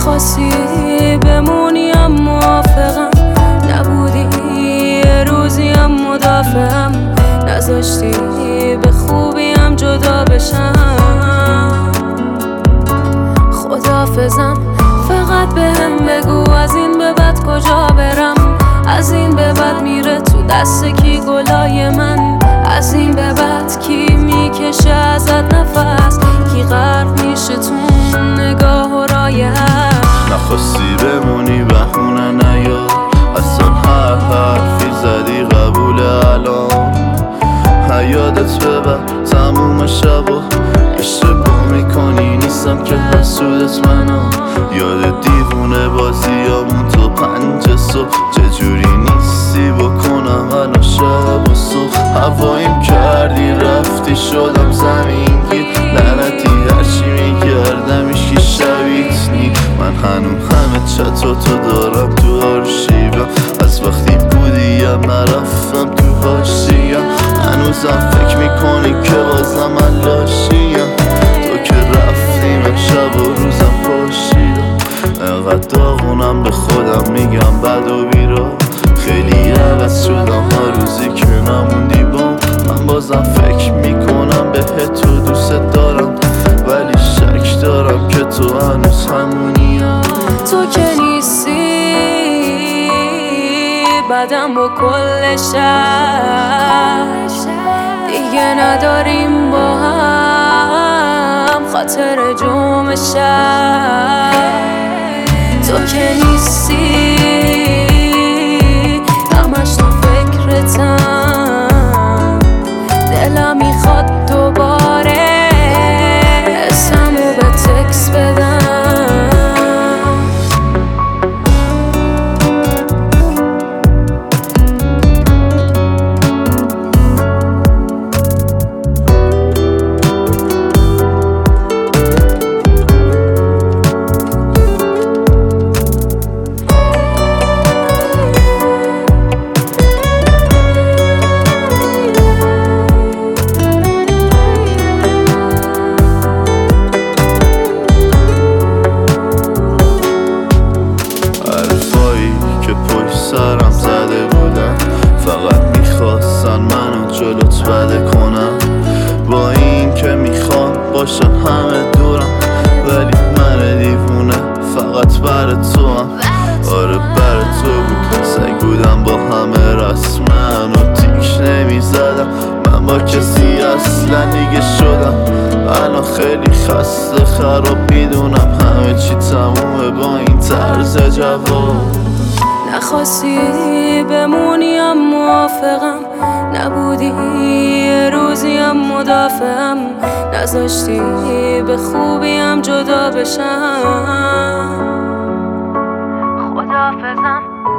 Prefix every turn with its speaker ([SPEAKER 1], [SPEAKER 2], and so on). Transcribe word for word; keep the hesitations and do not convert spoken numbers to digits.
[SPEAKER 1] نخواستی بمونیم موافقم، نبودی یه روزیم مدافعم، نذاشتی به خوبیم جدا بشم. خدافزم فقط بهم بگو از این به بعد کجا برم، از این به بعد میره تو دست کی گلای من، از این به بعد کی میکشه ازت نفس، کی غرق میشه تو نگاه و رایه.
[SPEAKER 2] نخواستی بمونی بهونه نیار، اصلا هر حرفی زدی قبول الان، یادت ببر تموم شب و اشتباه میکنی، نیستم که حسودت منم. یاد دیوونه بازیامون تو پنج صبح، چجوری نیستی بکنم الان شب و صبح. هوایم کردی رفتی شدم زمینگیر، لعنتی هرچی میکردم ایشکی شبیت نی. من هنوز همه چطاتو دارم تو آرشیوم، از وقتی بودیم نرفتم تو حاشیم. هنوزم فکر میکنی که بازم من لاشیم، تو که رفتی من شب و روزم پاشیدم. انقدر داغونم به خودم میگم بد و بیرا، خیلی عوض شدم هر روزی که نموندی بام. من بازم فکر میکنم بهت تو دوست دارم، ولی شک دارم که تو هنوز همونی هم.
[SPEAKER 1] تو که نیستی بعدم با کل شهر دیگه نداریم با هم خاطر جمع شهر. تو که نیستی همش تو فکرتم، دلم میخواد دوباره اسمو به تکس بدم.
[SPEAKER 2] سرم زده بودن فقط میخواستن منو جلوت بده کنم، با این که میخوان باشن همه دورم، ولی من دیوونه فقط بر تو هم. آره بر تو بود، سگ بودم با همه رسمن و تیک نمیزدم، من با کسی اصلا دیگه شدم. الان خیلی خسته خراب میدونم همه چی تمومه با این طرز جواب.
[SPEAKER 1] نخواستی بمونیم موافقم، نبودی یه روزیم مدافعم، نذاشتی به خوبیم جدا بشم. خدافزم